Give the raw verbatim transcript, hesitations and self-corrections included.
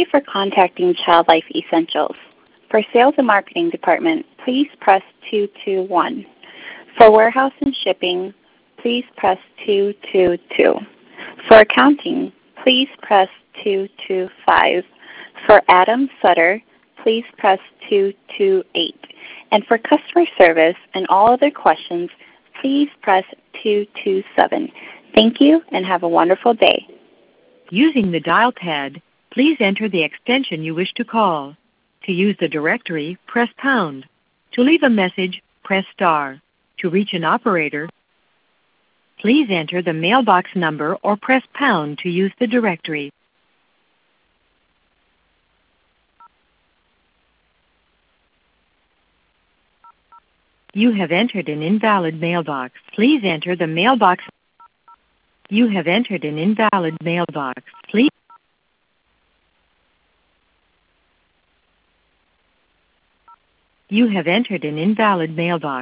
you for contacting Child Life Essentials. For Sales and Marketing Department, please press two two one. For warehouse and shipping, please press two two two. For accounting, please press two two five. For Adam Sutter, please press two two eight. And for customer service and all other questions, please press two two seven. Thank you and have a wonderful day. Using the dial pad, please enter the extension you wish to call. To use the directory, press pound. To leave a message, press star. To reach an operator, please enter the mailbox number or press pound to use the directory. You have entered an invalid mailbox. Please enter the mailbox. You have entered an invalid mailbox. Please. You have entered an invalid mailbox.